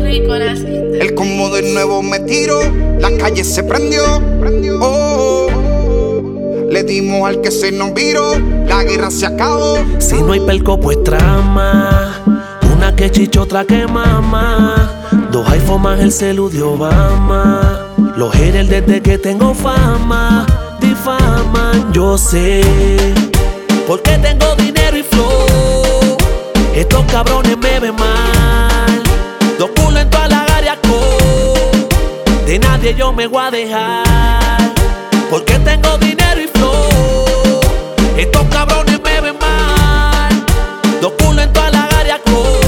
rico naciste. El combo de nuevo me tiró, la calle se prendió. Oh, le dimos al que se nos viró, la guerra se acabó. Si no hay pelco, pues trama. Una que chicha, otra que mama. Dos iPhone más el celu de Obama. Los haters desde que tengo fama difaman, yo sé. Porque tengo dinero y flow. Estos cabrones me ven mal. Dos culos en toda la área. De nadie yo me voy a dejar. Porque tengo dinero y flow. Estos cabrones me ven mal. Dos culos en toda la área.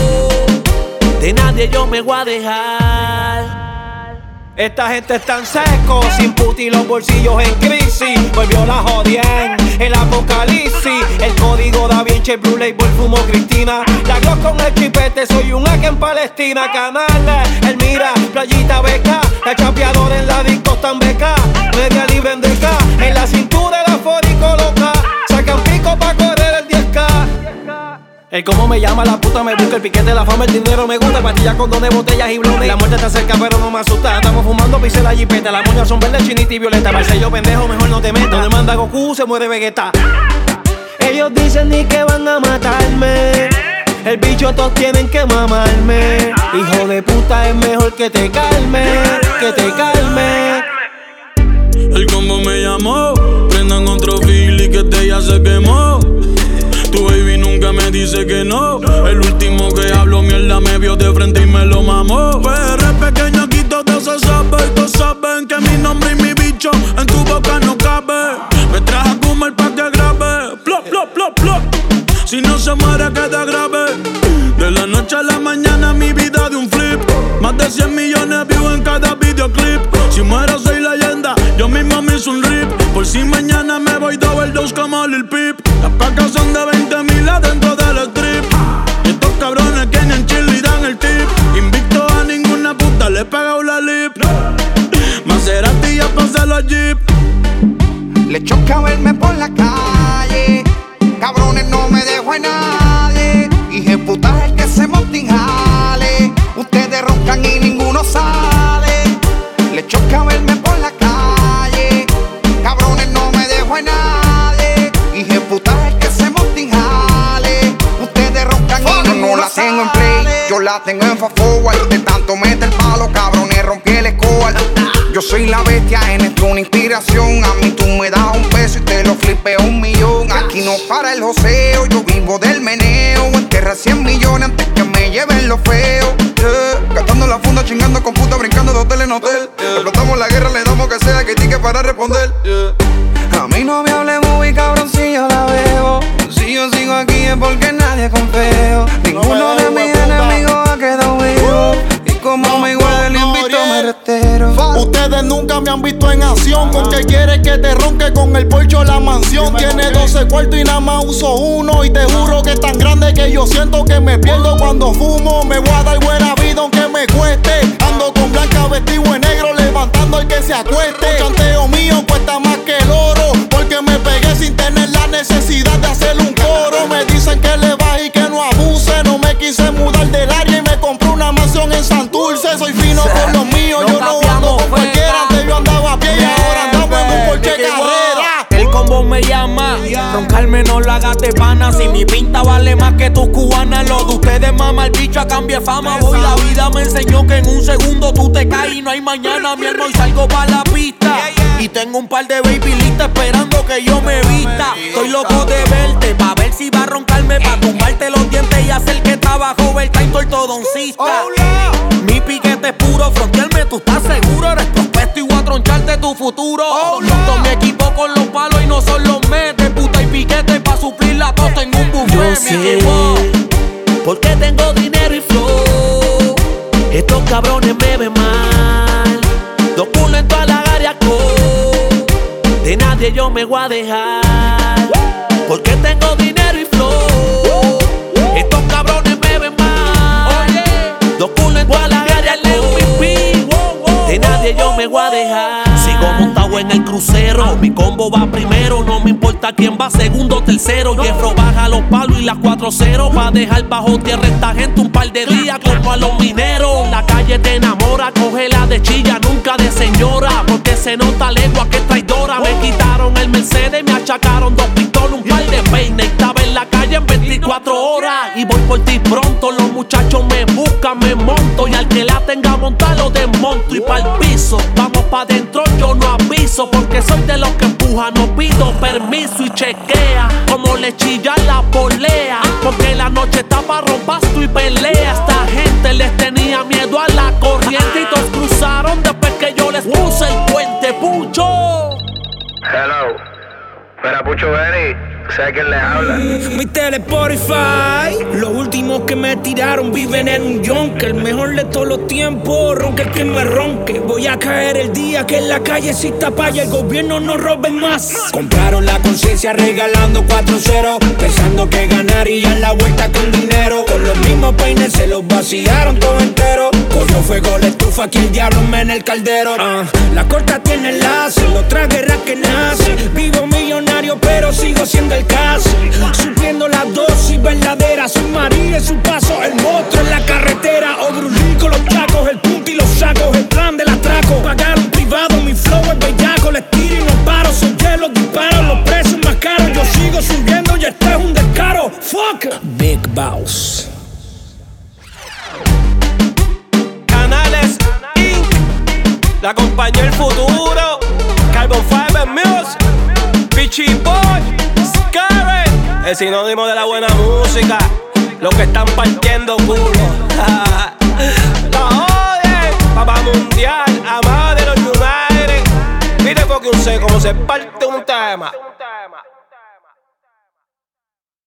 De nadie yo me voy a dejar. Esta gente es tan seco, sin puti y los bolsillos en crisis. Volvió la jodien, el apocalipsis. El código da Vinci, el Blue Label, fumo Cristina. La Glock con el chipete, soy un hack en Palestina. Canales, el mira, playita beca. La chapeadora en la disco tan beca. Media libre en deca, en la cintura el afórico loca. Sacan pico pa' correr el 10K. El cómo me llama, la puta me busca, el piquete, la fama, el dinero me gusta, pastillas, condones, botellas y blones. La muerte está cerca pero no me asusta, estamos fumando, pise la jipeta. Las moñas son verdes, chinita y violeta. Para ser yo pendejo, mejor no te metas. Donde manda Goku, se muere Vegeta. Ellos dicen ni que van a matarme. El bicho todos tienen que mamarme. Hijo de puta, es mejor que te calme, que te calme. El combo me llamó, prendan otro fili que este ya se quemó. Tu baby nunca me dice que no. El último que habló mierda me vio de frente y me lo mamó. PR pequeño, aquí todo se sabe. Todos saben que mi nombre y mi bicho en tu boca no cabe. Me traje a comer pa' que grabe. Plop, plop, plop, plop. Si no se muere queda grave. De la noche a la mañana mi vida de un flip. Más de 100 millones views en cada videoclip. Si muero soy leyenda, yo mismo me hice un rip. Por si mañana me voy double dose como Lil Peep. Las pacas son de 20,000 adentro del strip. Estos cabrones que ni en Chile dan el tip. Invicto a ninguna puta, le he pegado la lip. Maserati ya pasé los jeep. Le choca verme por la calle. Cabrones, no me dejo en nadie. Hije puta el que se monta y jale. Ustedes roncan y ninguno sale. Le choca verme por la calle. Cabrones, no me dejo en nadie. Hije puta el que se monta y jale. Ustedes roncan y yo no la tengo en play, yo la tengo en fast forward. De tanto meter palo, cabrones, rompí el score. Yo soy la bestia, en esto una inspiración. A mí tú me das un peso y te lo flipeo 1,000,000. Aquí no para el joseo, yo vivo del meneo. Enterra 100 millones antes que me lleven lo feo. Gastando la funda, chingando con puta, brincando de hotel en hotel. Explotamos la guerra, le damos que sea que tique para responder. A mí no me hable muy cabrón si yo la veo. Si yo sigo aquí es porque nadie confío. Ninguno de mis enemigos ha quedado vivo. Y como me igual le invito me retero. Ustedes nunca me han visto en acción. Con que quieres que te ronque con el porcho la mansión. Tiene 12 cuartos y nada más uso uno. Y te juro que es tan grande que yo siento que me pierdo cuando fumo. Me voy a dar buena vida aunque me cueste. Ando con blanca vestido en negro levantando el que se acueste. El chanteo mío cuesta más que el oro. Porque me pegué sin tener la necesidad de hacer un coro. Me dicen que le baje y que no abuse. No me quise mudar del área y me compré una mansión en Santurce. Soy fino con los míos, yo no ando con cualquiera. Antes yo andaba a pie y ahora andamos en un Porsche Carrera. El combo me llama, roncarme no la hagas de pana. Si mi pinta vale más que tus cubanas. Lo de ustedes mama el bicho a cambio de fama. Voy, la vida me enseñó que en un segundo tú te caes y no hay mañana. Mi hermano, y salgo pa' la pista. Y tengo un par de baby listas esperando que yo me vista. Estoy loco de verte, pa' ver si va a roncarme. Pa' tumbarte los dientes y hacer que trabajo overtime ortodoncista. Mi piquete es puro, frontearme, tú estás seguro. Eres prospecto y voy a troncharte tu futuro. Monto mi equipo con los palos y no son los metes. Puta y piquete pa' suplir la costa en un buffet. Yo sé, porque tengo dinero y flow. Estos cabrones me ven mal. Dos culos en toda la área. De nadie yo me voy a dejar. Porque tengo dinero y flow. Estos cabrones me ven mal. Dos culos en toda la área. De nadie yo me voy a dejar. Sigo montado en el crucero. Mi combo va primero. No me importa quién va segundo o tercero. Jeffro baja los palos y las 4-0. Va a dejar bajo tierra esta gente un par de días como a los mineros. La calle calle te enamora, cógela de chilla, nunca de señora, porque se nota lengua que es traidora. Me quitaron el Mercedes, me achacaron 2 pistolas, un par de peines. Estaba en la calle en 24 horas y voy por ti pronto. Los muchachos me buscan, me monto y al que la tenga montar lo desmonto y pa'l piso. Vamos pa' dentro, yo no aviso, porque soy de los que empuja, no pido permiso y chequea como le chilla la polea, porque la noche está pa' rompasto y pelea. Esta gente les tenía miedo a la corriente y todos cruzaron después que yo les puse el puente. Pucho. Hello, mira Pucho Benny, ¿sabes quién les habla? Mi tele Spotify, los últimos que me tiraron viven en un yonke. El mejor de todos los tiempos, ronque el que me ronque. Voy a caer el día que en la calle exista paya, el gobierno no robe más. Compraron la conciencia regalando 4-0, pensando que ganarían la vuelta con dinero. Con los mismos peines se los vaciaron todo entero. Cogió fuego la estufa, que el diablo me en el caldero. La corta tiene enlace, otra guerra que nace. Vivo millonario pero sigo siendo el caso, supliendo la dosis verdadera. Soy María en su paso, el monstruo en la carretera. Obrulín con los tacos, el punto y los sacos, el plan del atraco. Pagaron privado, mi flow es bellaco. Les tiro y no paro, son los disparos, los precios más caros. Yo sigo subiendo y este es un descaro. Fuck Big Boss. Canales Inc. La compañía El Futuro, Carbon Fiber Music, Pichi Boy, Scary, el sinónimo de la buena música. Los que están partiendo culo. La oye, papá mundial, amado de los United. Mire porque un sé cómo se parte un tema.